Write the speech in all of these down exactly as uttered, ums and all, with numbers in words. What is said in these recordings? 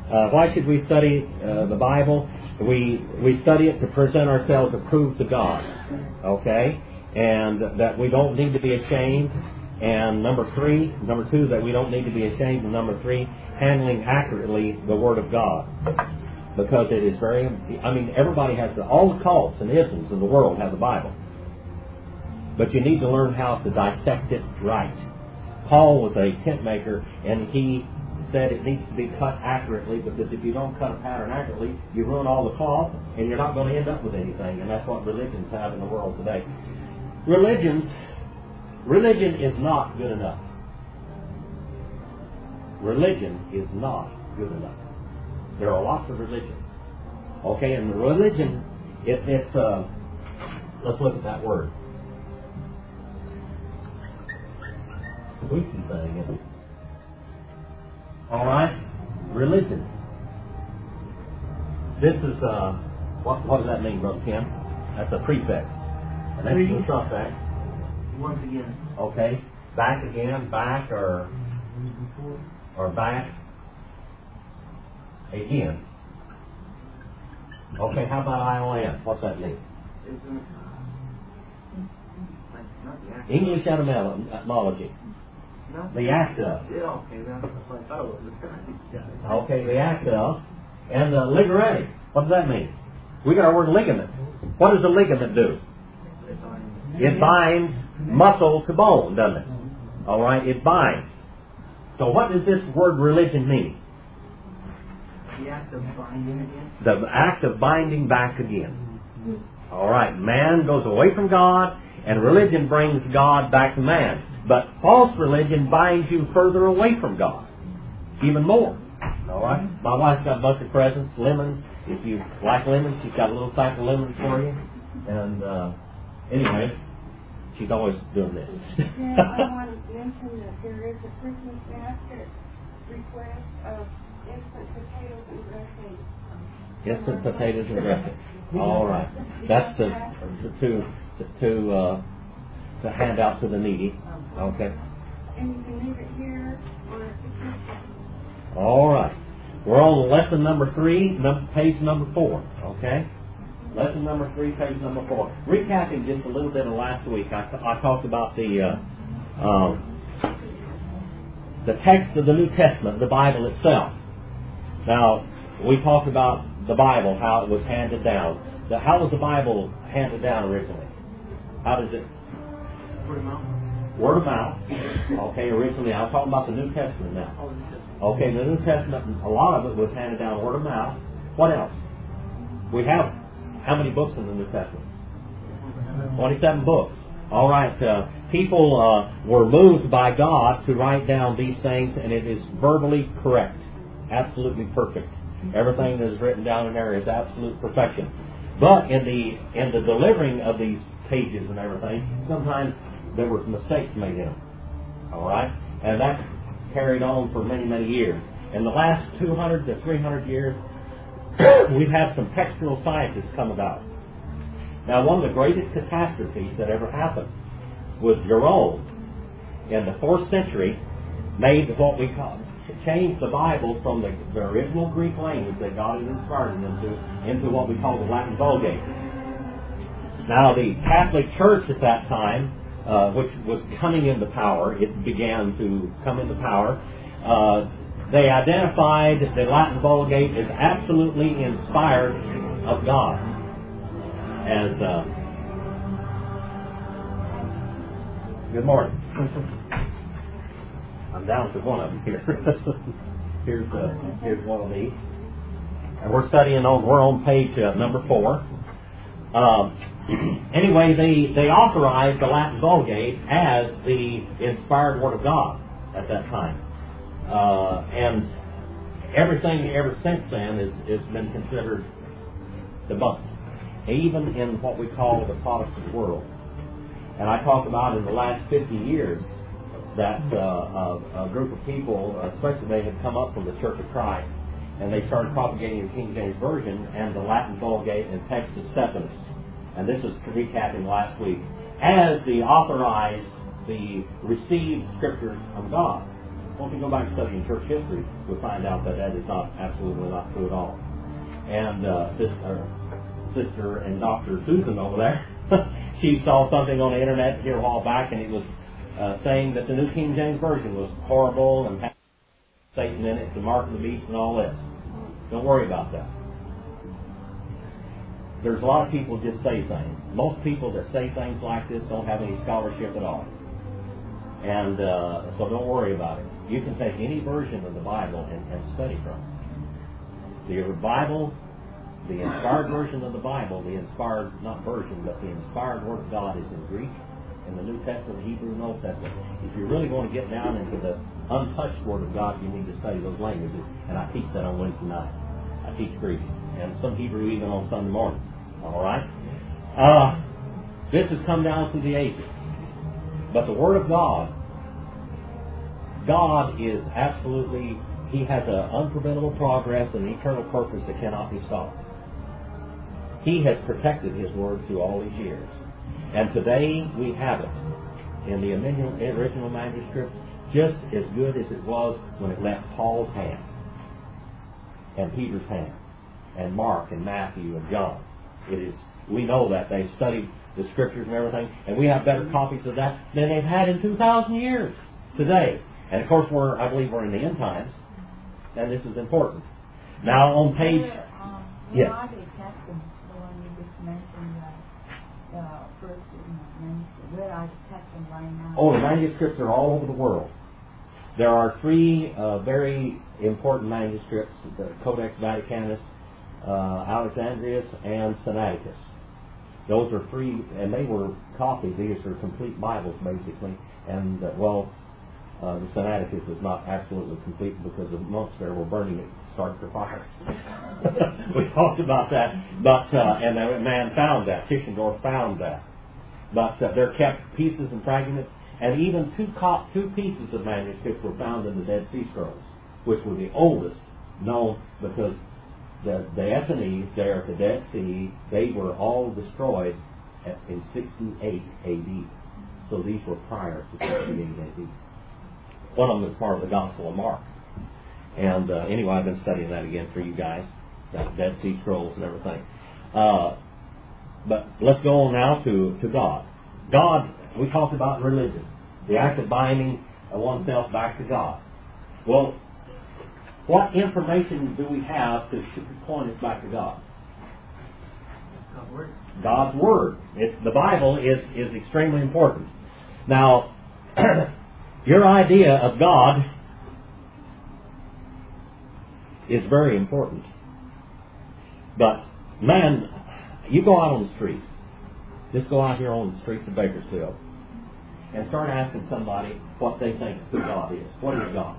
Uh, why should we study uh, the Bible? We we study it to present ourselves approved to God, okay? And that we don't need to be ashamed. And number three, number two, that we don't need to be ashamed. And number three, handling accurately the Word of God. Because it is very, I mean, everybody has the, all the cults and isms in the world have the Bible. But you need to learn how to dissect it right. Paul was a tent maker, and he said it needs to be cut accurately, because if you don't cut a pattern accurately, you ruin all the cloth, and you're not going to end up with anything. And that's what religions have in the world today. Religions, religion is not good enough. Religion is not good enough. There are lots of religions. Okay, and the religion, it, it's, uh, let's look at that word. Squeaky thing, isn't it? All right, religion. This is, uh, what, what does that mean, Brother Kim? That's a prefix. And that's the suffix. Once again. Okay, back again, back, or, or back. Again. Okay, how about I O N? What's that mean? English etymology. The act of. Okay, the act of. And the ligare. What does that mean? We got our word ligament. What does a ligament do? It binds muscle to bone, doesn't it? All right, it binds. So what does this word religion mean? The act of binding again? The act of binding back again. All right, man goes away from God, and religion brings God back to man. But false religion binds you further away from God, even more. All right? My wife's got a bunch of presents, lemons. If you like lemons, she's got a little sack of lemons for you. And uh, anyway, she's always doing this. Yeah, I want to mention that there is a Christmas basket request of instant potatoes and dressing. Instant potatoes and dressing. All right. That's to to to uh, to hand out to the needy. Okay. And you can leave it here or at the kitchen. All right. We're on lesson number three, num- page number four. Okay. Lesson number three, page number four. Recapping just a little bit of last week, I, t- I talked about the uh, um, the text of the New Testament, the Bible itself. Now, we talked about the Bible, how it was handed down. The, how was the Bible handed down originally? How does it? Word of mouth. Word of mouth. Okay, originally. I'm talking about the New Testament now. Okay, the New Testament, a lot of it was handed down word of mouth. What else? We have how many books in the New Testament? twenty-seven books. All right. Uh, people uh, were moved by God to write down these things, and it is verbally correct. Absolutely perfect. Everything that is written down in there is absolute perfection. But in the in the delivering of these pages and everything, sometimes there were mistakes made in them. All right? And that carried on for many, many years. In the last two hundred to three hundred years, we've had some textual scientists come about. Now, one of the greatest catastrophes that ever happened was Jerome, in the fourth century, made what we call, changed the Bible from the, the original Greek language that God had inspired them into, into what we call the Latin Vulgate. Now, the Catholic Church at that time, uh, which was coming into power, it began to come into power, uh, they identified the Latin Vulgate as absolutely inspired of God. As uh, good morning. I'm down to one of them here. here's uh, here's one of these, and we're studying on we're on page uh, number four. Um, anyway, they they authorized the Latin Vulgate as the inspired Word of God at that time, uh, and everything ever since then is has been considered debunked, even in what we call the Protestant world. And I talked about in the last fifty years that uh, a, a group of people, especially they had come up from the Church of Christ, and they started propagating the King James Version and the Latin Vulgate and Textus Stephanus. And this is recapping last week, as the authorized, the received scriptures of God. Well, if you go back and study in church history, you'll find out that that is not absolutely not true at all. And uh, sister, sister and Doctor Susan over there, she saw something on the internet here a while back, and it was uh, saying that the New King James Version was horrible and had Satan in it, the mark of the beast, and all this. Don't worry about that. There's a lot of people just say things. Most people that say things like this don't have any scholarship at all. And uh, so don't worry about it. You can take any version of the Bible and, and study from it. The Bible, the inspired version of the Bible, the inspired, not version, but the inspired Word of God is in Greek, in the New Testament, Hebrew, and Old Testament. If you're really going to get down into the untouched Word of God, you need to study those languages. And I teach that on Wednesday night. I teach Greek and some Hebrew even on Sunday morning. All right? Uh, this has come down through the ages. But the Word of God, God is absolutely, He has an unpreventable progress and an eternal purpose that cannot be stopped. He has protected His Word through all these years. And today we have it in the original manuscript just as good as it was when it left Paul's hand and Peter's hand and Mark and Matthew and John. It is, we know that they studied the Scriptures and everything, and we have better copies of that than they've had in two thousand years today. And of course, we're, I believe we're in the end times, and this is important. Now, on page... Um, yes. Where are they testing? The one you just mentioned, uh, uh, first manuscript. Where are they testing right now? Oh, the manuscripts are all over the world. There are three uh, very important manuscripts, the Codex Vaticanus, uh, Alexandrius, and Sinaiticus. Those are three, and they were copied. These are complete Bibles, basically. And, uh, well, uh, the Sinaiticus is not absolutely complete because the monks there were burning it, starting for fires. We talked about that. But, uh, and a man found that. Tischendorf found that. But uh, they're kept pieces and fragments. And even two, co- two pieces of manuscript were found in the Dead Sea Scrolls, which were the oldest known because the, the Essenes there at the Dead Sea, they were all destroyed at, in sixty-eight A D. So these were prior to sixty-eight A D. One of them is part of the Gospel of Mark. And uh, anyway, I've been studying that again for you guys, that Dead Sea Scrolls and everything. Uh, but let's go on now to, to God. God, we talked about religion, the act of binding oneself back to God. Well, what information do we have to, to point us back to God? God's Word. God's Word. It's, the Bible is, is extremely important. Now, your idea of God is very important. But, man, you go out on the street. Just go out here on the streets of Bakersfield and start asking somebody what they think who God is. What is God?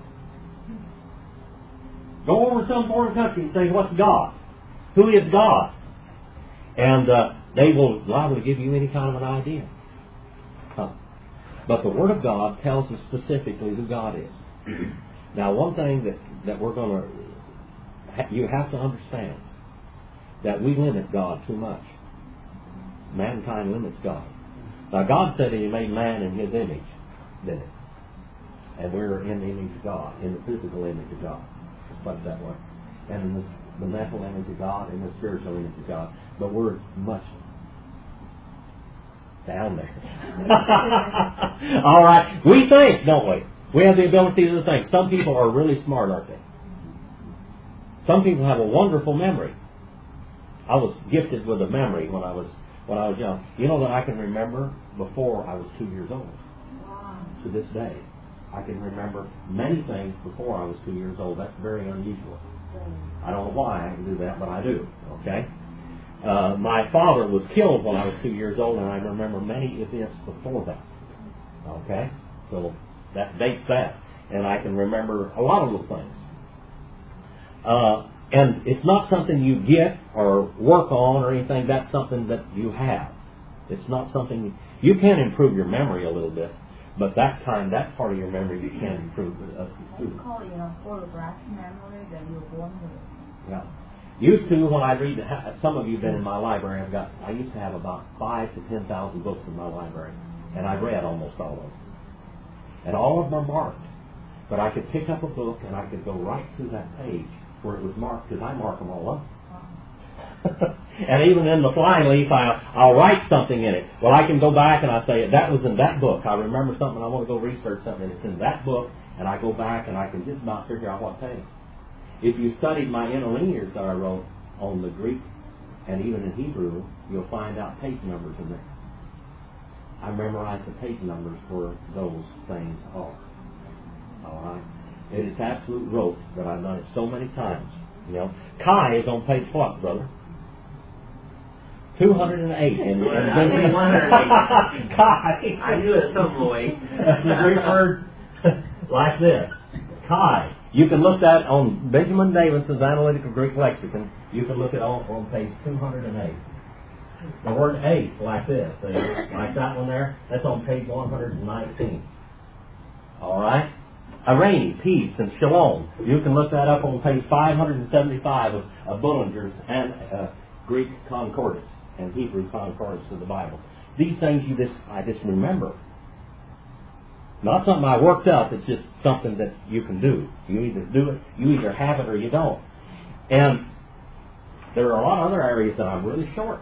Go over to some foreign country and say, what's God? Who is God? And uh, they will liable to give you any kind of an idea. Huh. But the Word of God tells us specifically who God is. Now, one thing that, that we're going to, you have to understand, that we limit God too much. Mankind limits God. Now, God said He made man in His image, didn't He? And we're in the image of God, in the physical image of God. Let's put it that way. And in the, the mental image of God, and the spiritual image of God. But we're much down there. All right. We think, don't we? We have the ability to think. Some people are really smart, aren't they? Some people have a wonderful memory. I was gifted with a memory when I was when I was young. You know that I can remember before I was two years old. Wow. To this day, I can remember many things before I was two years old. That's very unusual. I don't know why I can do that, but I do. Okay. Uh, my father was killed when I was two years old, and I remember many events before that. Okay, so that dates that, and I can remember a lot of those things. Uh, And it's not something you get or work on or anything. That's something that you have. It's not something... You can improve your memory a little bit, but that time, that part of your memory you can improve. Uh, It's called, you know, photographic memory that you're born with. yeah. Used to, when I read... Some of you have been in my library. I've got... I used to have about five to ten thousand books in my library, and I read almost all of them. And all of them are marked. But I could pick up a book and I could go right to that page where it was marked, because I mark them all up. And even in the flying leaf, I, I'll write something in it. Well, I can go back and I say, that was in that book. I remember something, I want to go research something, and it's in that book, and I go back and I can just about figure out what page. If you studied my interlinears that I wrote on the Greek and even in Hebrew, you'll find out page numbers in there. I memorized the page numbers for those things all. All right? It is absolute rote that I've done it so many times. You know, Chi is on page what, brother? two hundred eight. In, in one hundred eight. Chi. I knew it some way. The Greek word like this. Chi. You can look that on Benjamin Davison's Analytical Greek Lexicon. You can look it on, on page two hundred eight. The word ace like this. See? Like that one there. That's on page one hundred nineteen. All right? Irene, peace, and shalom. You can look that up on page five hundred seventy-five of, of Bullinger's and, uh, Greek Concordance and Hebrew Concordance of the Bible. These things you just, I just remember. Not something I worked up, it's just something that you can do. You either do it, you either have it or you don't. And there are a lot of other areas that I'm really short.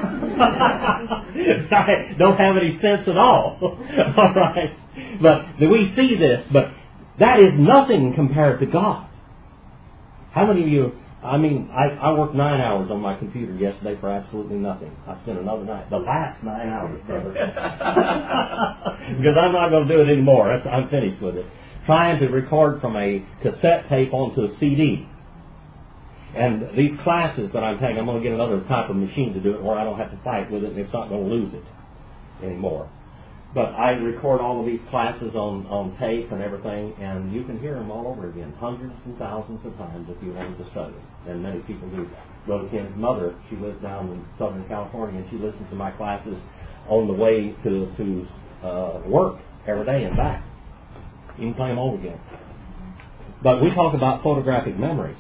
I don't have any sense at all. All right. But we see this, but that is nothing compared to God. How many of you, I mean, I, I worked nine hours on my computer yesterday for absolutely nothing. I spent another night, the last nine hours, brother. Because I'm not going to do it anymore. That's, I'm finished with it. Trying to record from a cassette tape onto a C D. And these classes that I'm taking, I'm going to get another type of machine to do it where I don't have to fight with it and it's not going to lose it anymore. But I record all of these classes on, on tape and everything, and you can hear them all over again, hundreds and thousands of times if you wanted to study. And many people do. Brother Ken's mother, she lives down in Southern California, and she listens to my classes on the way to, to uh, work every day and back. You can play them over again. But we talk about photographic memories.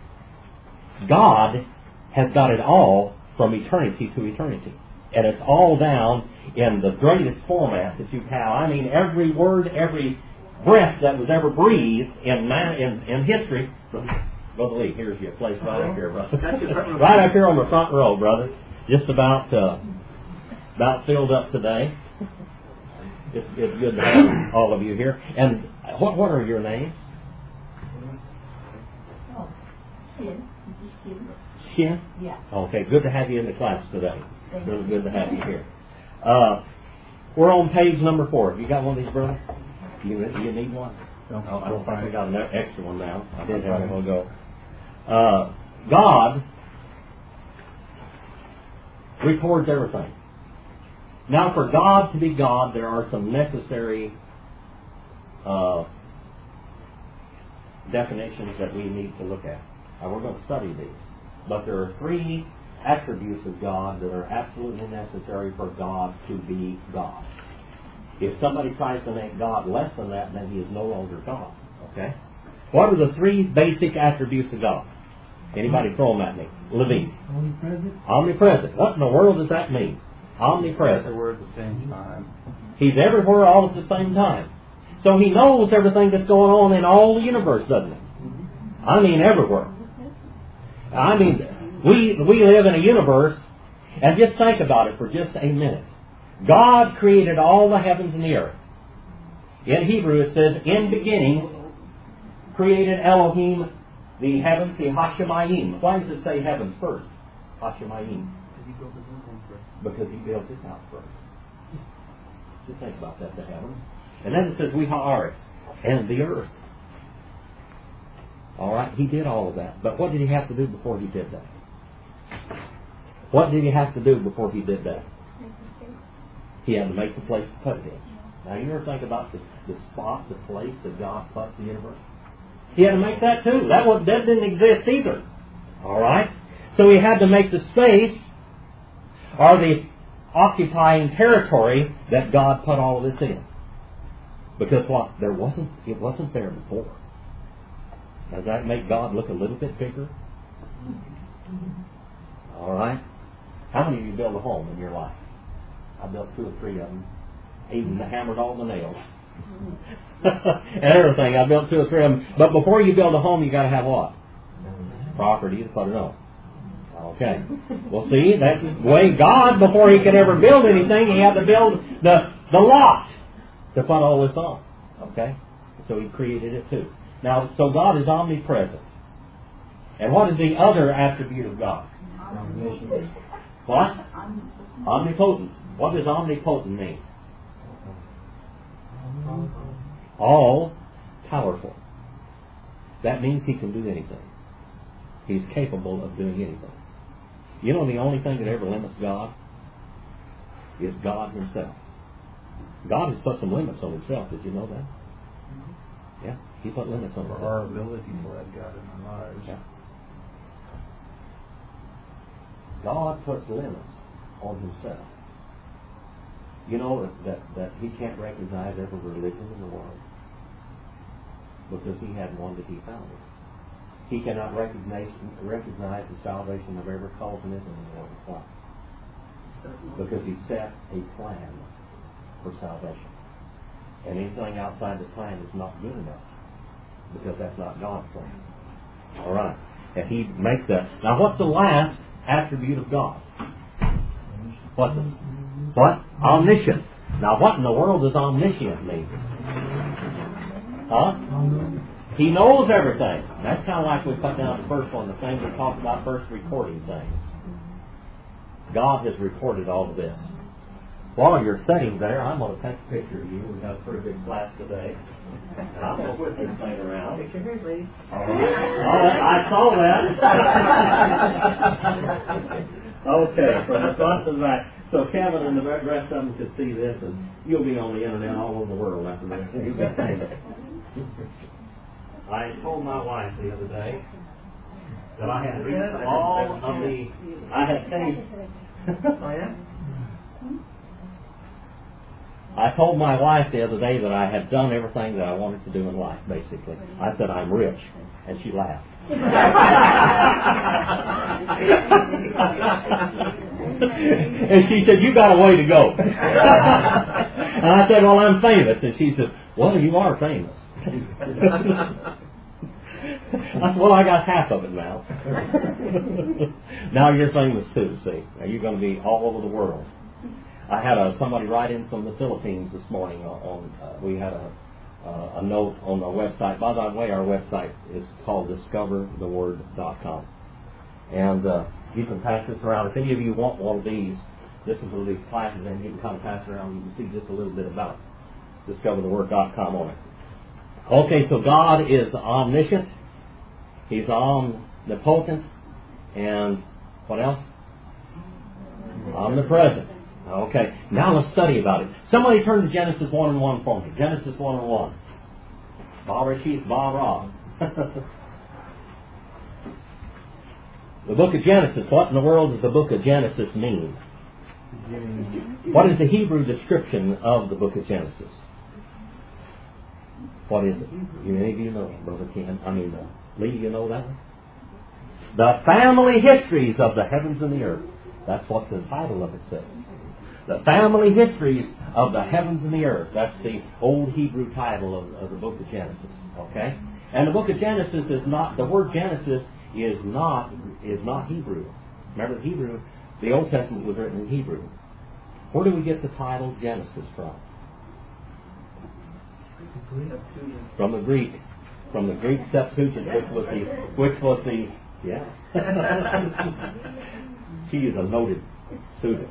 God has got it all from eternity to eternity. And it's all down in the greatest format that you have. I mean, every word, every breath that was ever breathed in man, in, in history. Brother Lee, here's your place right up here, brother. Right up here on the front row, brother. Just about uh, about filled up today. It's, it's good to have all of you here. And what what are your names? Oh, Shin. Shin. Shin? Yeah. Okay, good to have you in the class today. Really good to have you here. Uh, we're on page number four. You got one of these, brother? You, you need one? No, oh, I don't think we got an extra one now. I did have one go. Uh, God records everything. Now, for God to be God, there are some necessary uh, definitions that we need to look at. And we're going to study these. But there are three attributes of God that are absolutely necessary for God to be God. If somebody tries to make God less than that, then he is no longer God. Okay? What are the three basic attributes of God? Anybody throw them at me? Levine. Omnipresent. Omnipresent. What in the world does that mean? Omnipresent. Everywhere at the same time. He's everywhere all at the same time. So he knows everything that's going on in all the universe, doesn't he? I mean everywhere. I mean, we we live in a universe, and just think about it for just a minute. God created all the heavens and the earth. In Hebrew it says, in beginnings created Elohim the heavens, the Hashemayim. Why does it say heavens first? Hashemayim. Because he built his house first. Just think about that, the heavens. And then it says, we ha'aretz, and the earth. All right, he did all of that. But what did he have to do before he did that? What did he have to do before he did that? He had to make the place to put it in. Now, you ever think about the, the spot, the place that God put the universe? He had to make that too. That, was, that didn't exist either. All right? So he had to make the space or the occupying territory that God put all of this in. Because what? There wasn't, it wasn't there before. Does that make God look a little bit bigger? All right? How many of you build a home in your life? I built two or three of them. Even hammered all the nails. and everything. I built two or three of them. But before you build a home, you got to have what? Property to put it on. Okay. Well, see, that's the way God, before He could ever build anything, He had to build the the lot to put all this on. Okay. So He created it too. Now, so God is omnipresent. And what is the other attribute of God? What? Omnipotent. What does omnipotent mean? All powerful. That means He can do anything. He's capable of doing anything. You know the only thing that ever limits God is God Himself. God has put some limits on Himself. Did you know that? Yeah, He put limits on For Himself. our ability to let God in our lives. Yeah. God puts limits on Himself. You know that, that, that He can't recognize every religion in the world because He had one that He founded. He cannot recognize, recognize the salvation of every cultism in the world. Why? Because He set a plan for salvation. And anything outside the plan is not good enough because that's not God's plan. All right. And He makes that. Now what's the last attribute of God? What's it? What? Omniscient. Now what in the world does omniscient mean? Huh? He knows everything. That's kind of like we put down the first one, the thing we talked about first, recording things. God has recorded all of this. While you're sitting there, I'm going to take a picture of you. We've got a pretty big class today. And I'm going to whip this thing around. Picture here, please. All right. I saw that. Okay, from the front to the back. So Kevin and the rest of them could see this, and you'll be on the internet all over the world after this. You've got famous. I told my wife the other day that I had read all of the. I had changed. Oh, yeah? I told my wife the other day that I had done everything that I wanted to do in life, basically. I said, I'm rich. And she laughed. And she said, you got a way to go. And I said, well, I'm famous. And she said, well, you are famous. I said, well, I got half of it now. Now you're famous too, see. Now you're going to be all over the world. I had a, somebody write in from the Philippines this morning. On uh, we had a, uh, a note on our website. By the way, our website is called discover the word dot com. And uh, you can pass this around. If any of you want one of these, this is one of these classes, and you can kind of pass it around. You can see just a little bit about discover the word dot com on it. Okay, so God is omniscient. He's omnipotent. And what else? Omnipresent. Okay, now let's study about it. Somebody turn to Genesis one and one for me. Genesis one and one. Ba Rashid, Ba Ra. The book of Genesis. What in the world does the book of Genesis mean? What is the Hebrew description of the book of Genesis? What is it? You, any of you know, Brother Ken? I mean, uh, Lee, you know that one? The family histories of the heavens and the earth. That's what the title of it says. The family histories of the heavens and the earth. That's the old Hebrew title of, of the book of Genesis. Okay? And the book of Genesis is not, the word Genesis is not, is not Hebrew. Remember the Hebrew, the Old Testament was written in Hebrew. Where do we get the title Genesis from? From the Greek. From the Greek Septuagint, which was the, which was the, yeah. She is a noted student.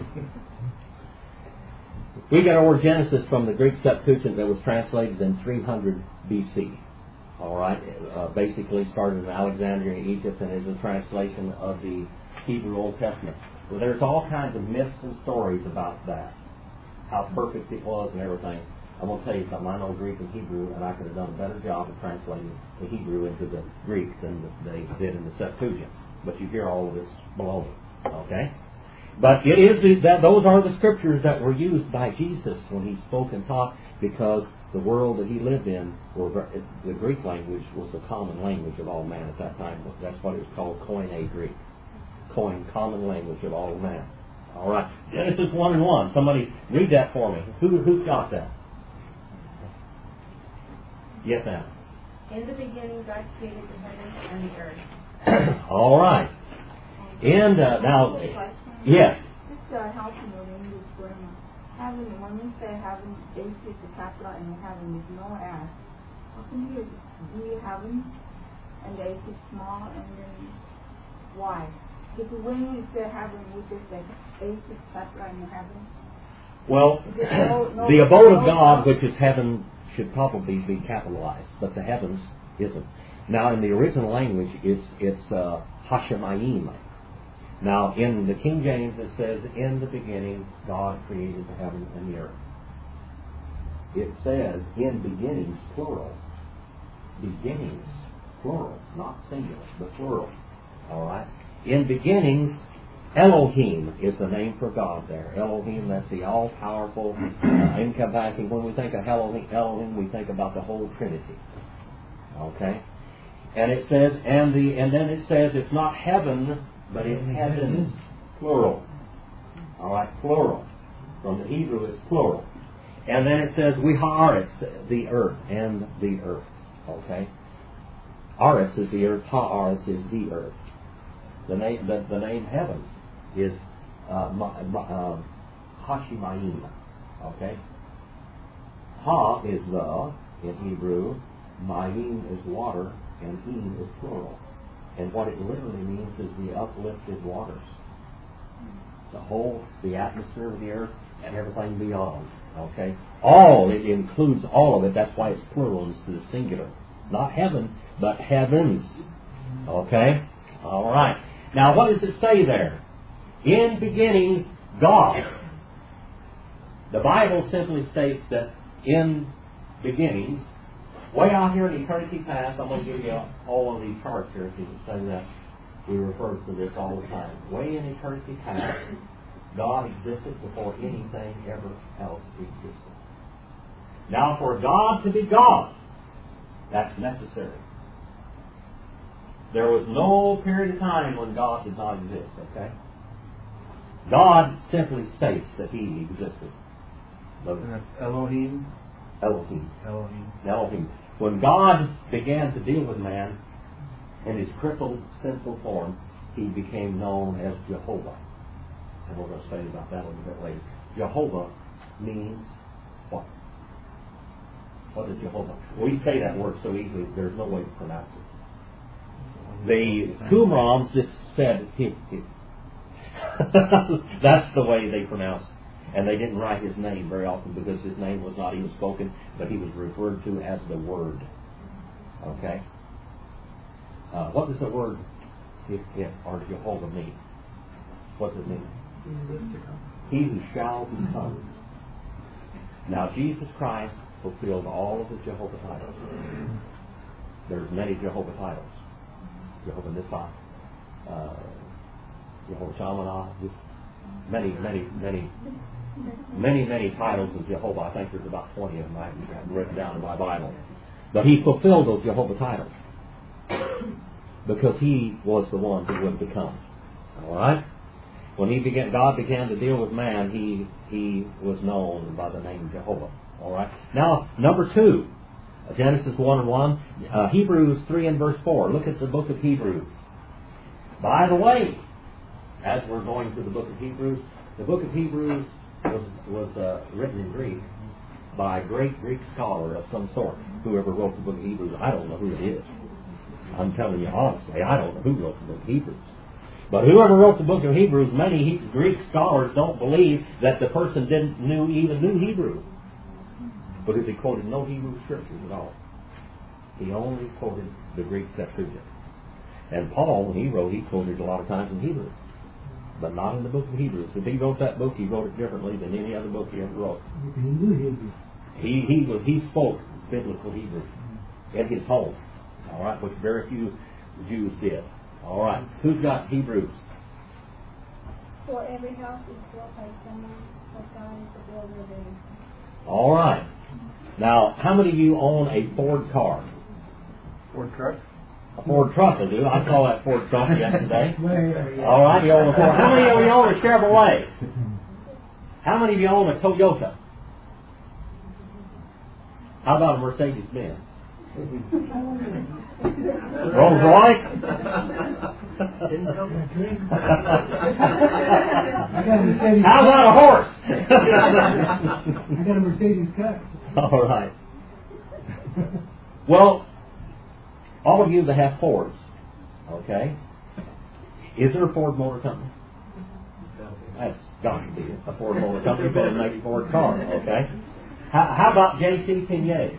We get our word Genesis from the Greek Septuagint that was translated in three hundred B C. All right, uh, basically started in Alexandria, Egypt, and is a translation of the Hebrew Old Testament. Well, there's all kinds of myths and stories about that, how perfect it was and everything. I'm going to tell you something. I know Greek and Hebrew, and I could have done a better job of translating the Hebrew into the Greek than they did in the Septuagint. But you hear all of this below. Okay? But it is the, that those are the scriptures that were used by Jesus when he spoke and taught, because the world that he lived in, were, the Greek language was the common language of all man at that time. That's what it was called, Koine Greek. Koine, common language of all man. All right. Genesis one and one. Somebody read that for me. Who who got that? Yes, ma'am. In the beginning, God created the heavens and the earth. All right. And uh, now, yes. Just uh, help me with English grammar. Heaven, when we say heaven, H is the capital and heaven is no S. How can you be heaven and the H is small and then Y? Because when we say heaven, we just say H is capital and heaven. Well, no, no, the abode no, of God, no. which is heaven, should probably be capitalized, but the heavens isn't. Now, in the original language, it's it's uh, Hashemayim. Now, in the King James, it says, "In the beginning, God created the heaven and the earth." It says, "In beginnings," plural. Beginnings, plural, not singular, but plural. All right. In beginnings, Elohim is the name for God there. Elohim, that's the all-powerful, uh, encompassing. When we think of Elohim, Elohim, we think about the whole Trinity. Okay? And it says, and the, and then it says it's not heaven, but it's heavens, plural. All right, plural. From the Hebrew, it's plural. And then it says, we haaretz, the earth, and the earth. Okay? Aretz is the earth, haaretz is the earth. The name, the, the name heavens is uh, ma, ma, uh, Hashemayim. Okay? Ha is the in Hebrew, Mayim is water, and Im is plural. And what it literally means is the uplifted waters. The whole, the atmosphere of the earth, and everything beyond. Okay? All, it includes all of it. That's why it's plural instead of singular. Not heaven, but heavens. Okay? All right. Now, what does it say there? In beginnings, God. The Bible simply states that in beginnings, way out here in eternity past, I'm going to give you all of these charts here so you can say that we refer to this all the time. Way in eternity past, God existed before anything ever else existed. Now, for God to be God, that's necessary. There was no period of time when God did not exist, okay? God simply states that He existed. And that's Elohim? Elohim. Elohim. Elohim. When God began to deal with man in his crippled, sinful form, He became known as Jehovah. And we're going to study about that a little bit later. Jehovah means what? What is Jehovah? We say that word so easily, there's no way to pronounce it. The Qumrans just said Him. That's the way they pronounced it. And they didn't write His name very often because His name was not even spoken, but He was referred to as the Word. Okay? Uh, what does the word if, if, or Jehovah mean? What does it mean? He who shall become. Now, Jesus Christ fulfilled all of the Jehovah titles. There's many Jehovah titles. Jehovah Nissi, uh, Jehovah Shammah, just many, many, many, many, many titles of Jehovah. I think there's about twenty of them I have written down in my Bible. But He fulfilled those Jehovah titles because He was the one who would become. All right? When he began, God began to deal with man, He He was known by the name Jehovah. All right? Now, number two. Genesis one and one, uh, Hebrews three and verse four. Look at the book of Hebrews. By the way, as we're going through the book of Hebrews, the book of Hebrews was was uh, written in Greek by a great Greek scholar of some sort. Whoever wrote the book of Hebrews, I don't know who it is. I'm telling you honestly, I don't know who wrote the book of Hebrews. But whoever wrote the book of Hebrews, many Greek scholars don't believe that the person didn't knew even knew Hebrew. Because he quoted no Hebrew scriptures at all. He only quoted the Greek Septuagint. And Paul, when he wrote, he quoted a lot of times in Hebrew. But not in the book of Hebrews. If he wrote that book, he wrote it differently than any other book he ever wrote. He he was he spoke biblical Hebrew in his home. All right, which very few Jews did. All right. Who's got Hebrews? For every house is built by someone, but God is the builder of it. All right. Now, how many of you own a Ford car? Ford truck? A Ford truck, I do. I saw that Ford truck yesterday. All right, you own a Ford. How many of you own a Chevrolet? How many of you own a Toyota? How about a Mercedes-Benz? Rolls Royce? Didn't come with drink. I got a Mercedes. How about a horse? I got a Mercedes car. All right. Well, all of you that have Fords, okay, is there a Ford Motor Company? That's got to be a Ford Motor Company. You better make a Ford car, okay? How, how about J C. Penney?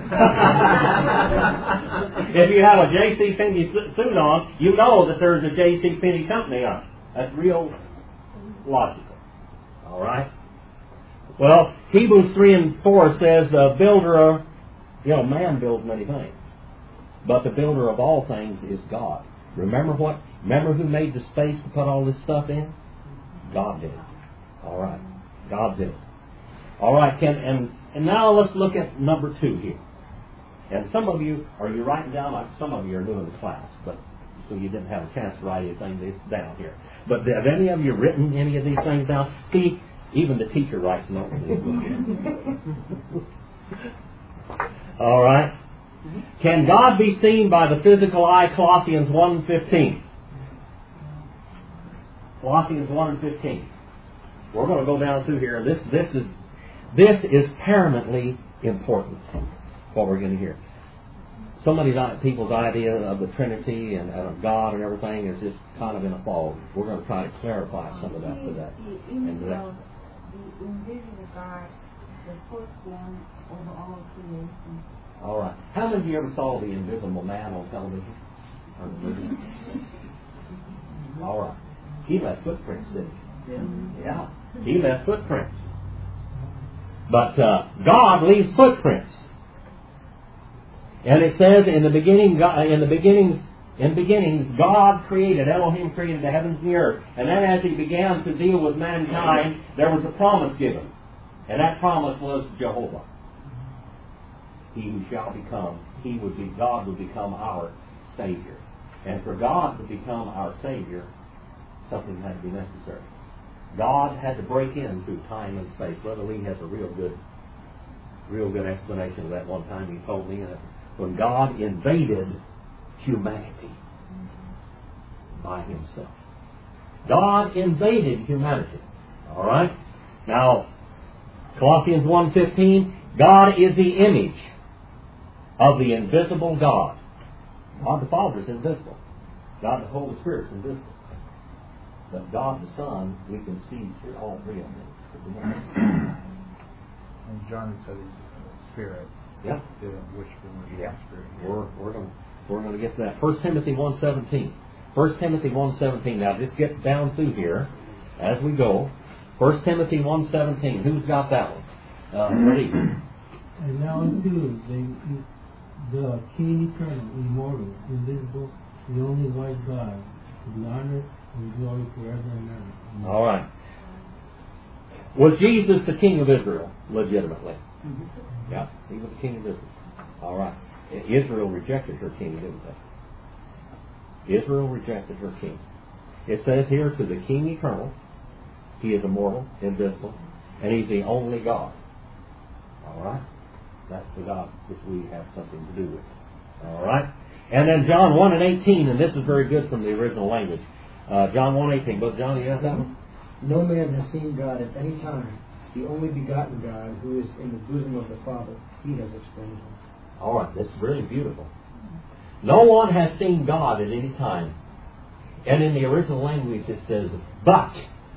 If you have a J C. Penney suit on, you know that there's a J C. Penney company on it. That's real logical. All right? Well, Hebrews three and four says, the builder of, you know, man builds many things, but the builder of all things is God. Remember what? Remember who made the space to put all this stuff in? God did. All right. God did. All right, Ken, and, and now let's look at number two here. And some of you, are you writing down? Like some of you are new in the class, but so you didn't have a chance to write anything down here. But have any of you written any of these things down? See, even the teacher writes notes. All right. Can God be seen by the physical eye? Colossians one fifteen. Colossians one and fifteen. We're going to go down through here. This this is this is paramountly important. What we're going to hear. So many people's idea of the Trinity and of God and everything is just kind of in a fog. We're going to try to clarify some of that today. The image of the invisible God, the firstborn over all creation. All right. How many of you ever saw The Invisible Man on television? All right. He left footprints, didn't he? Yeah. Yeah. He left footprints. But uh, God leaves footprints. And it says in the beginning, God, in the beginnings, in beginnings, God created, Elohim created the heavens and the earth. And then as He began to deal with mankind, there was a promise given. And that promise was Jehovah. He who shall become, he would be, God would become our Savior. And for God to become our Savior, something had to be necessary. God had to break in through time and space. Brother Lee has a real good, real good explanation of that one time. He told me that when God invaded humanity by Himself. God invaded humanity. All right? Now, Colossians one fifteen, God is the image of the invisible God. God the Father is invisible. God the Holy Spirit is invisible. But God the Son, we can see through all three of them. And John said he's spirit. Yeah. Yeah, which one was Yeah. spirit? We're we're going we're going to get to that. First Timothy one seventeen. First Timothy one seventeen. Now just get down through here as we go. First Timothy one seventeen. Who's got that one? Uh, ready? And now unto the the King eternal, immortal, invisible, the only wise God, to be honored and glory forever and ever. All right. Was Jesus the King of Israel legitimately? Mm-hmm. Yeah, He was the King of Israel. All right. Israel rejected her king, didn't they? Israel rejected her king. It says here, to the King eternal, He is immortal, invisible, and He's the only God. All right? That's the God which we have something to do with. All right? And then John one and eighteen, and this is very good from the original language. Uh, John one eighteen. Brother John, you have that one? No man has seen God at any time. The only begotten God, who is in the bosom of the Father, He has explained Him. All right, that's really beautiful. No one has seen God at any time. And in the original language it says, but,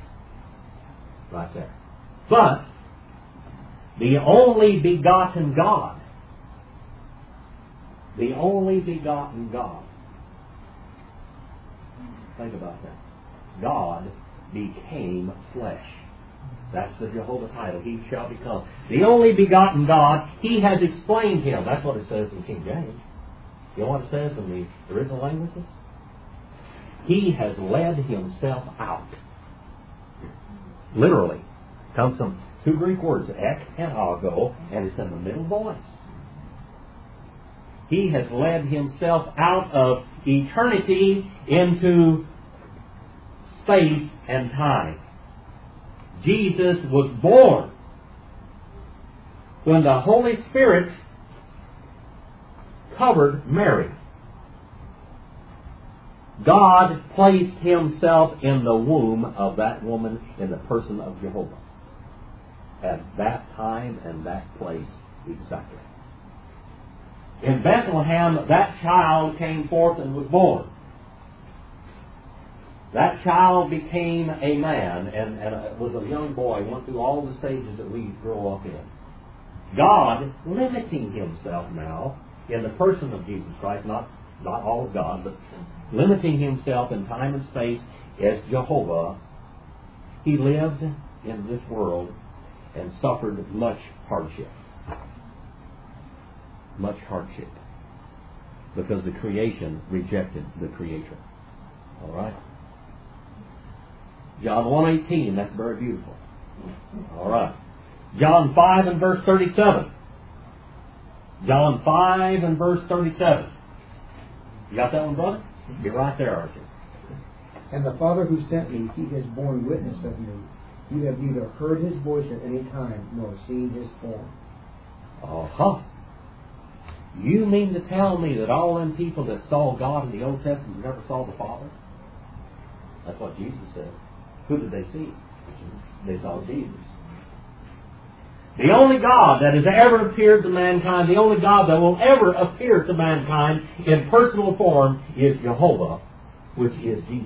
right there, but the only begotten God, the only begotten God. Think about that. God became flesh. That's the Jehovah title. He shall become. The only begotten God, He has explained Him. That's what it says in King James. You know what it says in the original languages? He has led Himself out. Literally. Comes from two Greek words, ek and ago, and it's in the middle voice. He has led Himself out of eternity into space and time. Jesus was born when the Holy Spirit covered Mary. God placed himself in the womb of that woman in the person of Jehovah. At that time and that place exactly. In Bethlehem, that child came forth and was born. That child became a man and, and was a young boy, went through all the stages that we grow up in. God limiting himself now in the person of Jesus Christ, not, not all of God, but limiting himself in time and space as Jehovah, he lived in this world and suffered much hardship. Much hardship. Because the creation rejected the Creator. Alright? John one eighteen, that's very beautiful. Alright. John five and verse thirty-seven. John five and verse thirty-seven. You got that one, brother? You're right there, aren't you? And the Father who sent me, he has borne witness of me. You have neither heard his voice at any time, nor seen his form. Uh-huh. You mean to tell me that all them people that saw God in the Old Testament never saw the Father? That's what Jesus said. Who did they see? They saw Jesus. The only God that has ever appeared to mankind, the only God that will ever appear to mankind in personal form is Jehovah, which is Jesus.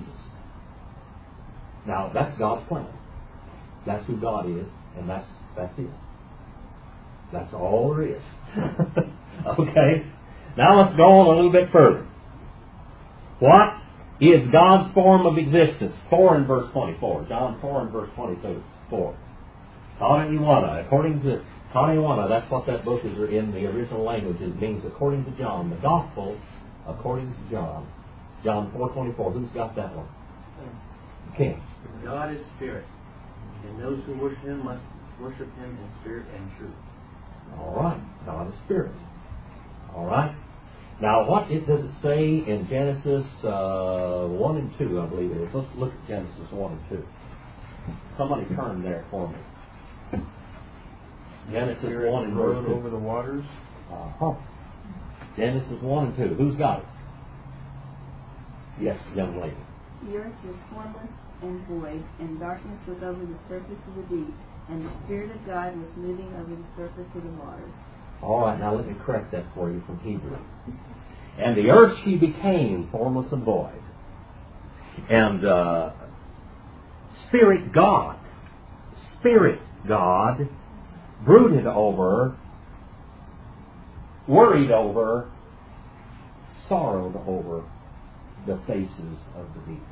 Now, that's God's plan. That's who God is, and that's that's it. That's all there is. Okay? Now let's go on a little bit further. What is God's form of existence? four in verse twenty-four. John four in verse twenty-two. four. Taniwana. According to Taniwana, that's what that book is in the original language. It means according to John. The Gospel according to John. John four twenty-four. Who's got that one? King. God is spirit, and those who worship him must worship him in spirit and truth. All right. God is spirit. All right. Now, what it does it say in Genesis uh, one and two, I believe it is. Let's look at Genesis one and two. Somebody turn there for me. Genesis Spirit one and rode two. over the waters. Uh-huh. Genesis one and two. Who's got it? Yes, young lady. The earth was formless and void, and darkness was over the surface of the deep, and the Spirit of God was moving over the surface of the waters. All right, now let me correct that for you from Hebrew. And the earth she became formless and void. And uh, Spirit God, Spirit God, brooded over, worried over, sorrowed over the faces of the deep.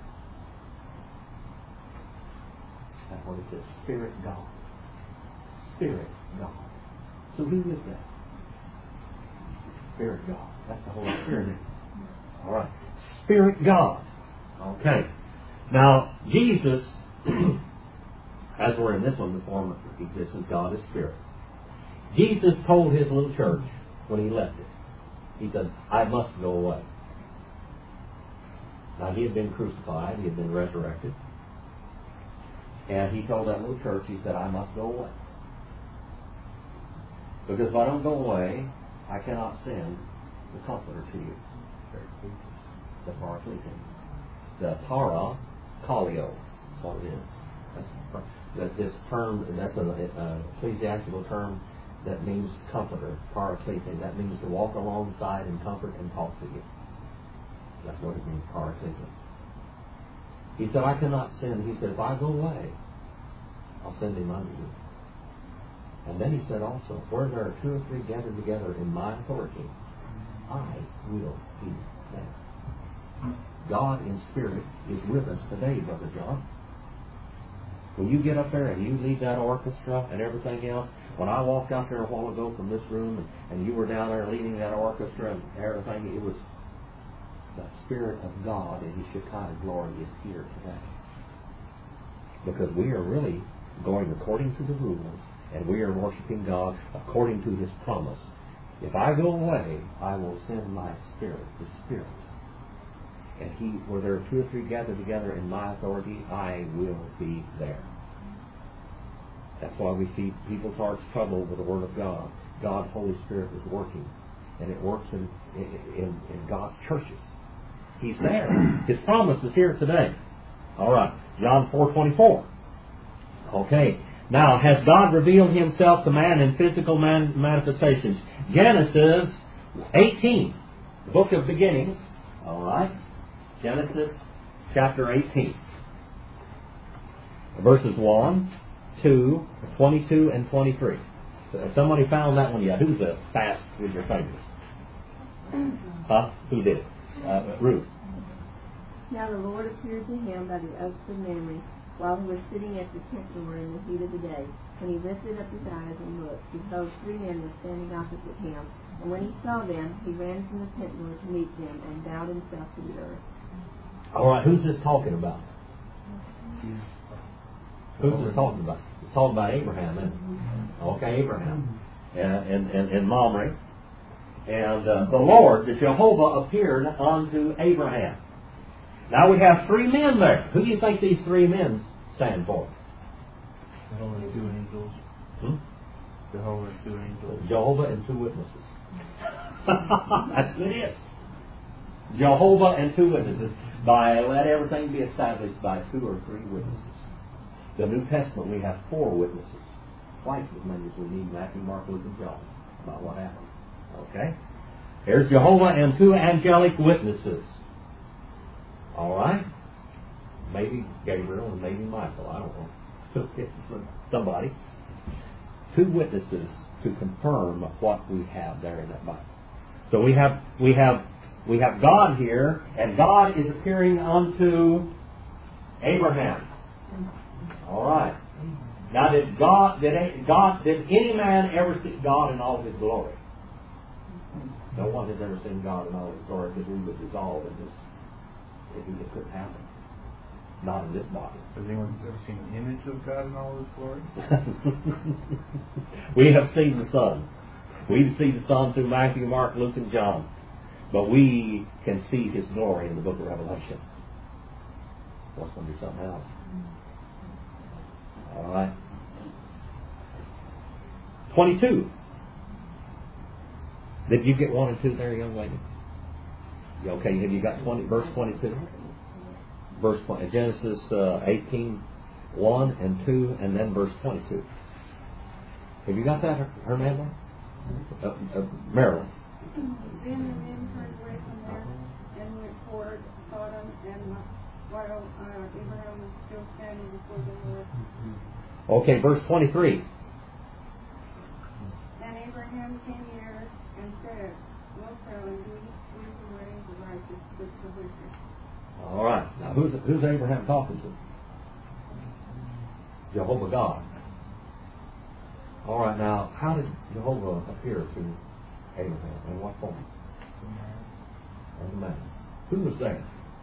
That's what it says, Spirit God. Spirit God. So who is that? Spirit God. That's the Holy Spirit. All right. Spirit God. Okay. Now, Jesus, as we're in this one, the form of existence, God is Spirit. Jesus told his little church when he left it, he said, I must go away. Now, he had been crucified. He had been resurrected. And he told that little church, he said, I must go away. Because if I don't go away, I cannot send the Comforter to you. The Paracletus. The para kaleo. That's what it is. That's, that's this term, that's an uh, ecclesiastical term that means comforter, Paracletus. That means to walk alongside and comfort and talk to you. That's what it means, Paracletus. He said, I cannot send. He said, if I go away, I'll send him unto you. And then he said also, where there are two or three gathered together in my authority, I will be there. God in spirit is with us today, Brother John. When you get up there and you lead that orchestra and everything else, when I walked out there a while ago from this room and, and you were down there leading that orchestra and everything, it was the Spirit of God in His Shekinah glory is here today. Because we are really going according to the rules, and we are worshiping God according to His promise. If I go away, I will send my Spirit, the Spirit. And He, where there are two or three gathered together in my authority, I will be there. That's why we see people's hearts troubled with the Word of God. God's Holy Spirit is working. and it works in, in, in God's churches. He's there. His promise is here today. All right. John four twenty-four. Okay. Now, has God revealed Himself to man in physical man manifestations? Genesis eighteen, the book of beginnings. All right. Genesis chapter eighteen. Verses one, two, twenty-two, and twenty-three. Somebody found that one yet? Who's a fast with your fingers? Huh? Who did? Uh, Ruth. Now the Lord appeared to him by the oaks of Mamre, while he was sitting at the tent door in the heat of the day. When he lifted up his eyes and looked, behold, three men were standing opposite him. And when he saw them, he ran from the tent door to meet them, and bowed himself to the earth. All right, who's this talking about? Who's this talking about? It's talking about Abraham, isn't it? Okay, Abraham. And, and, and, and Mamre. And uh, the Lord, the Jehovah, appeared unto Abraham. Now we have three men there. Who do you think these three men stand for? Jehovah and two angels. Hmm? Jehovah and two angels. Jehovah and two witnesses. That's what it is. Jehovah and two witnesses. By let everything be established by two or three witnesses. The New Testament, we have four witnesses. Twice as many as we need Matthew, Mark, Luke, and John about what happened. Okay? Here's Jehovah and two angelic witnesses. All right? Maybe Gabriel and maybe Michael. I don't know. Somebody. Two witnesses to confirm what we have there in that Bible. So we have we have we have God here, and God is appearing unto Abraham. All right. Now, did God did God did any man ever see God in all His glory? No one has ever seen God in all His glory, because we would dissolve in this. It, it couldn't happen. Not in this body. Has anyone ever seen an image of God in all His glory? We have seen the Son. We see the Son through Matthew, Mark, Luke, and John. But we can see His glory in the book of Revelation. What's going to be something else? All right. twenty-two. Did you get one and two there, young lady? Okay, have you got twenty, verse twenty-two? Verse twenty, Genesis uh, eighteen, one and two, and then verse twenty-two. Have you got that, Hernando? Uh, uh, Marilyn. Then the men turned away from there and went toward Sodom, and while uh, Abraham was still standing before the Lord. Okay, verse twenty-three. And Abraham came near and said, Wilt thou indeed sweep away the righteous with the wicked? All right. Now, who's who's Abraham talking to? Jehovah God. All right. Now, how did Jehovah appear to Abraham? In what form? As a man. Who was there?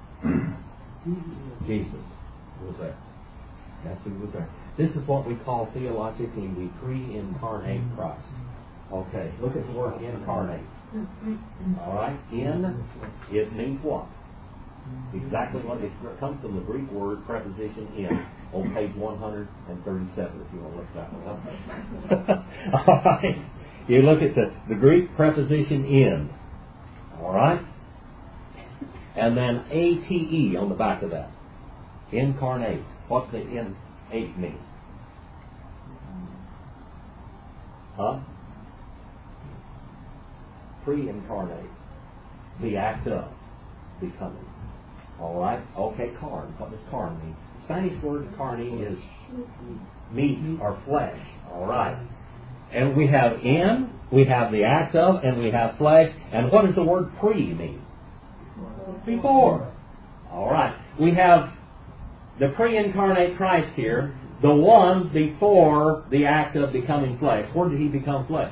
Jesus was there. That's who was there. This is what we call theologically the pre-incarnate Christ. Okay. Look at the word incarnate. All right. In, it means what? Exactly what it comes from the Greek word preposition in on page one hundred thirty-seven if you want to look that one up. All right. You look at the, the Greek preposition in. All right. And then A T E on the back of that. Incarnate. What's the in eight mean? Huh? Pre-incarnate. The act of becoming. All right. Okay, carne. What does carne mean? The Spanish word carne is meat or flesh. All right. And we have in, we have the act of, and we have flesh. And what does the word pre mean? Before. All right. We have the pre-incarnate Christ here, the one before the act of becoming flesh. Where did He become flesh?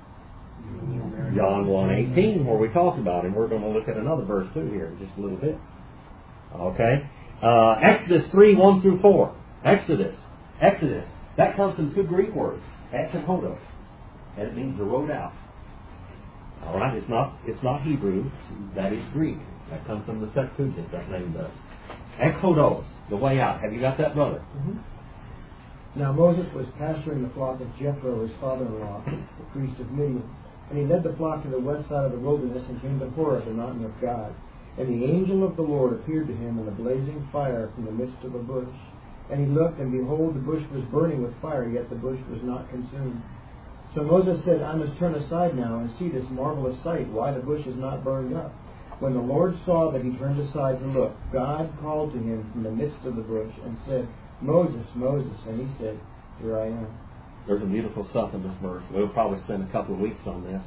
John one eighteen, where we talked about Him. We're going to look at another verse too here in just a little bit. Okay. Uh, Exodus three, one through four. Exodus. Exodus. That comes from two Greek words. Ex and hodos. And it means the road out. All right. It's not, it's not Hebrew. That is Greek. That comes from the Septuagint, that name does. Ex hodos. The way out. Have you got that, brother? Mm-hmm. Now Moses was pasturing the flock of Jethro, his father-in-law, the priest of Midian. And he led the flock to the west side of the wilderness and came to Horeb, the mountain of God. And the angel of the Lord appeared to him in a blazing fire from the midst of a bush. And he looked, and behold, the bush was burning with fire, yet the bush was not consumed. So Moses said, I must turn aside now and see this marvelous sight, why the bush is not burned up. When the Lord saw that he turned aside to look, God called to him from the midst of the bush and said, Moses, Moses. And he said, Here I am. There's some beautiful stuff in this verse. We'll probably spend a couple of weeks on this.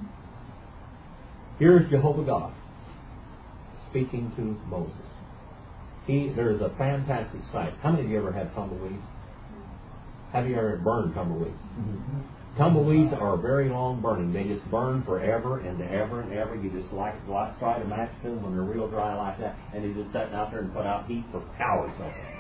Here's Jehovah God speaking to Moses. He, there is a fantastic sight. How many of you ever had tumbleweeds? Have you ever burned tumbleweeds? Mm-hmm. Tumbleweeds are very long burning. They just burn forever and ever and ever. You just like, like try to match them when they're real dry like that, and you just sitting out there and put out heat for hours.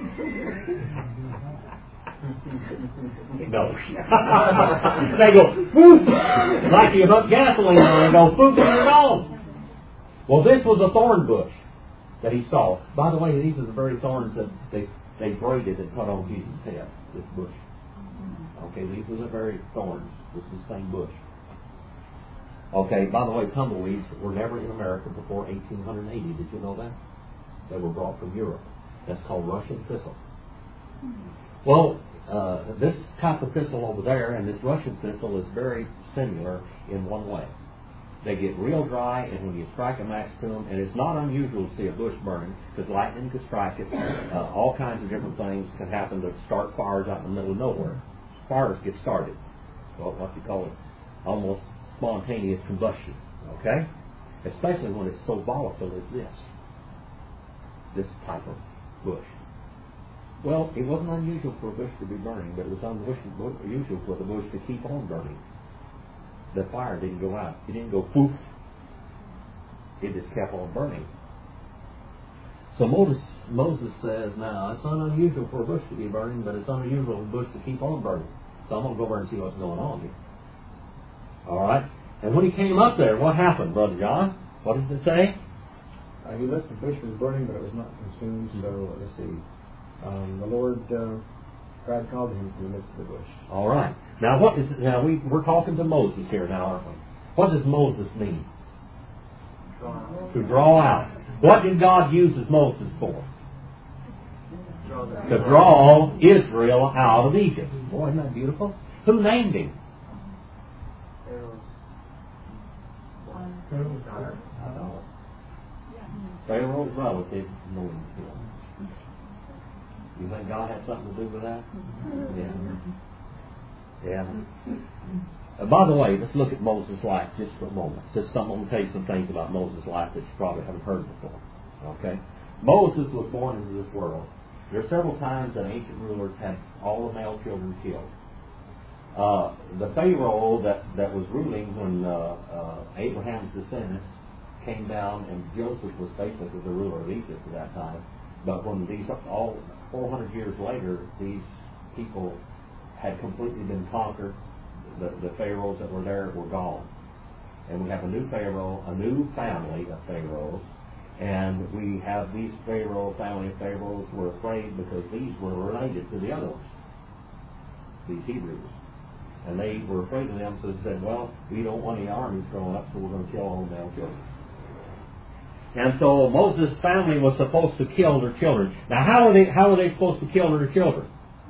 No. They go, whoop, like you put gasoline on and go, whoop, and they're gone. Well, this was a thorn bush that he saw. By the way, these are the very thorns that they, they braided and put on Jesus' head, this bush. Okay, these were the very thorns. This is the same bush. Okay, by the way, tumbleweeds were never in America before eighteen eighty. Did you know that? They were brought from Europe. That's called Russian thistle. Well, uh, this type of thistle over there and this Russian thistle is very similar in one way. They get real dry, and when you strike a match to them, and it's not unusual to see a bush burning, because lightning can strike it. Uh, all kinds of different things can happen to start fires out in the middle of nowhere. Fires get started. Well, what you call it, almost spontaneous combustion. Okay? Especially when it's so volatile as this. This type of bush. Well, it wasn't unusual for a bush to be burning, but it was unusual for the bush to keep on burning. The fire didn't go out. It didn't go poof. It just kept on burning. So Moses, Moses says, now, it's not unusual for a bush to be burning, but it's unusual for a bush to keep on burning. So I'm going to go over and see what's going on here. All right? And when he came up there, what happened, Brother John? What does it say? Uh, he looked, the bush was burning, but it was not consumed. So, let's see. Um, the Lord, uh, God called him from the midst of the bush. All right. Now, what is now we we're talking to Moses here now, aren't we? What does Moses mean? Draw out. To draw out. What did God use as Moses for? Draw them. To draw Israel out of Egypt. Boy, isn't that beautiful? Who named him? Pharaoh's daughter. Pharaoh's relatives named him. You think God had something to do with that? Yeah. Yeah. Uh, by the way, let's look at Moses' life just for a moment. Just some, I'm going to tell you some things about Moses' life that you probably haven't heard before. Okay? Moses was born into this world. There are several times that ancient rulers had all the male children killed. Uh, the Pharaoh that, that was ruling when uh, uh, Abraham's descendants came down, and Joseph was basically the ruler of Egypt at that time. But when these all four hundred years later, these people had completely been conquered. The, the pharaohs that were there were gone, and we have a new pharaoh, a new family of pharaohs, and we have these pharaoh family of pharaohs were afraid because these were related to the other ones, these Hebrews, and they were afraid of them. So they said, "Well, we don't want any armies growing up, so we're going to kill all the male children." And so Moses' family was supposed to kill their children. Now, how are they? How are they supposed to kill their children?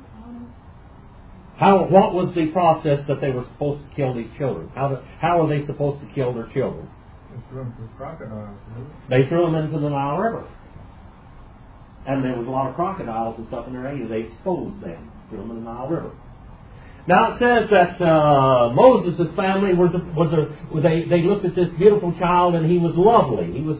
How? What was the process that they were supposed to kill these children? How? Do, how are they supposed to kill their children? They threw them through crocodiles. They threw them into the Nile River, and there was a lot of crocodiles and stuff in their area. They exposed them, threw them in the Nile River. Now it says that uh, Moses' family was a, was a they they looked at this beautiful child, and he was lovely. He was.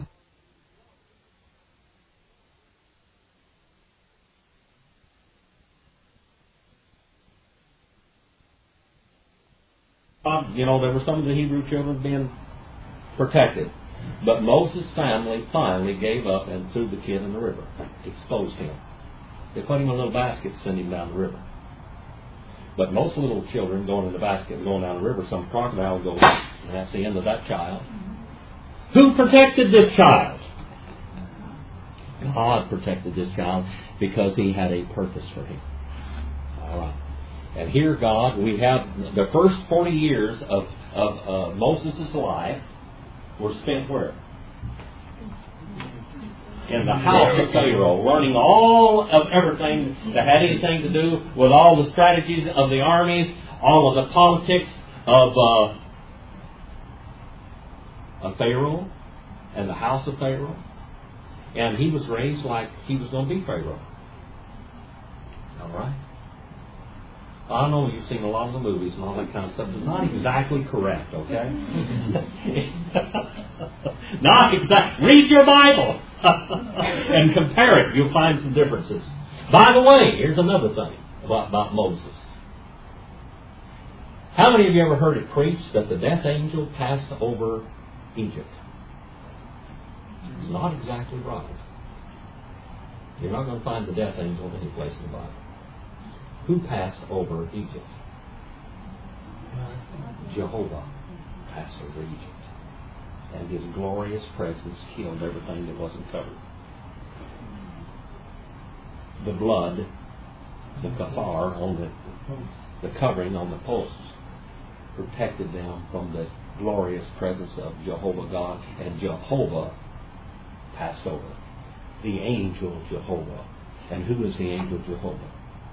You know, there were some of the Hebrew children being protected. But Moses' family finally gave up and threw the kid in the river, exposed him. They put him in a little basket, sent him down the river. But most little children going in the basket and going down the river, some crocodile goes, and that's the end of that child. Who protected this child? God protected this child because he had a purpose for him. All right. And here, God, we have the first forty years of, of uh, Moses' life were spent where? In the house of Pharaoh, learning all of everything that had anything to do with all the strategies of the armies, all of the politics of, uh, of Pharaoh and the house of Pharaoh. And he was raised like he was going to be Pharaoh. All right? I know you've seen a lot of the movies and all that kind of stuff. It's not exactly correct, okay? Not exactly. Read your Bible and compare it. You'll find some differences. By the way, here's another thing about, about Moses. How many of you ever heard it preached that the death angel passed over Egypt? It's not exactly right. You're not going to find the death angel any place in the Bible. Who passed over Egypt? Jehovah passed over Egypt. And His glorious presence killed everything that wasn't covered. The blood, the kafar on the, the covering on the posts, protected them from the glorious presence of Jehovah God. And Jehovah passed over. The angel Jehovah. And who is the angel Jehovah?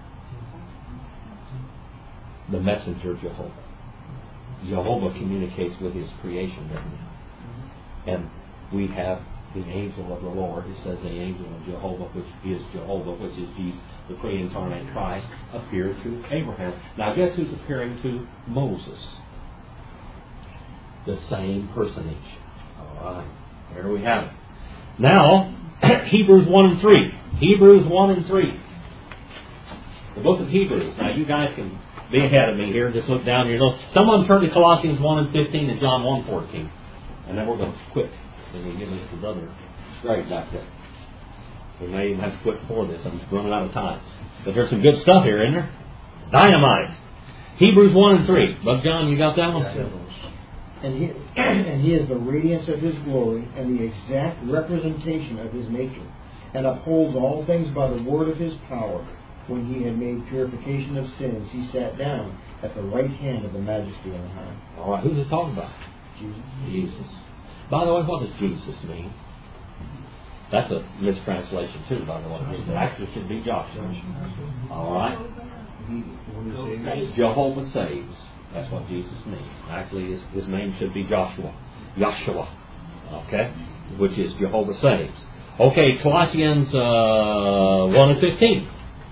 The messenger Jehovah. Jehovah communicates with His creation, doesn't He? And we have the angel of the Lord. It says the angel of Jehovah, which is Jehovah, which is Jesus, the pre-incarnate Christ, appeared to Abraham. Now guess who's appearing to Moses? The same personage. All right. There we have it. Now, Hebrews one and three. Hebrews one and three. The book of Hebrews. Now you guys can be ahead of me here. Just look down here. Someone turn to Colossians one and fifteen and John one fourteen. And then we're going to quit. And we'll give Mister Brother straight back there. We may even have to quit before this. I'm running out of time. But there's some good stuff here, isn't there? Dynamite. Hebrews one and three. Brother John, you got that one? And he, and he is the radiance of His glory and the exact representation of His nature, and upholds all things by the word of His power. When He had made purification of sins, He sat down at the right hand of the Majesty on high. All right, who's it talking about? Jesus. Jesus. By the way, what does Jesus mean? That's a mistranslation too, by the way. It actually should be Joshua. All right? Jehovah saves. That's what Jesus means. Actually, his, his name should be Joshua. Joshua. Okay? Which is Jehovah saves. Okay, Colossians uh, one and fifteen.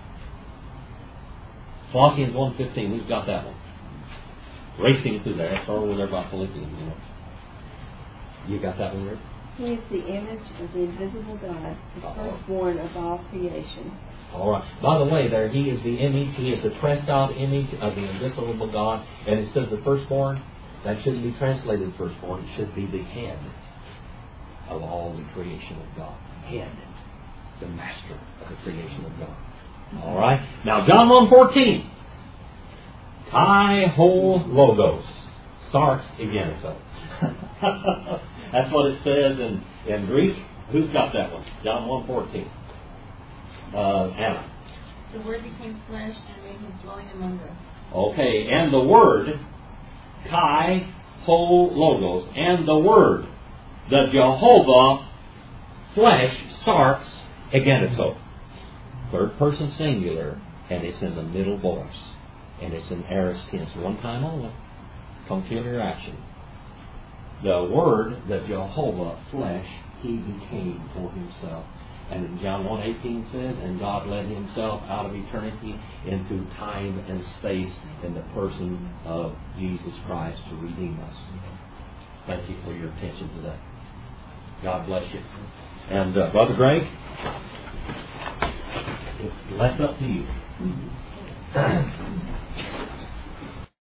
Colossians one and fifteen. Who's got that one? Racing through there. That's over there about Philippians. You know. You got that one, Rick? He is the image of the invisible God, the firstborn of all creation. All right. By the way, there he is the image. He is the pressed out image of the invisible God. And it says the firstborn. That shouldn't be translated firstborn. It should be the head of all the creation of God. Head. The master of the creation of God. All right. Now, John one fourteen. Kai ho logos. Sarx egeneto. That's what it says in, in Greek. Who's got that one? John one fourteen. Uh, Anna. The Word became flesh and made His dwelling among us. Okay, and the Word, Kai ho logos, and the Word, the Jehovah flesh, Sarx egeneto. Third person singular, and it's in the middle voice. And it's in aorist tense, one time only. Conciliar action. The Word, the Jehovah flesh, He became for Himself. And in John one eighteen says, and God led Himself out of eternity into time and space in the person of Jesus Christ to redeem us. Thank you for your attention today. God bless you. And uh, Brother Greg, it's left up to you.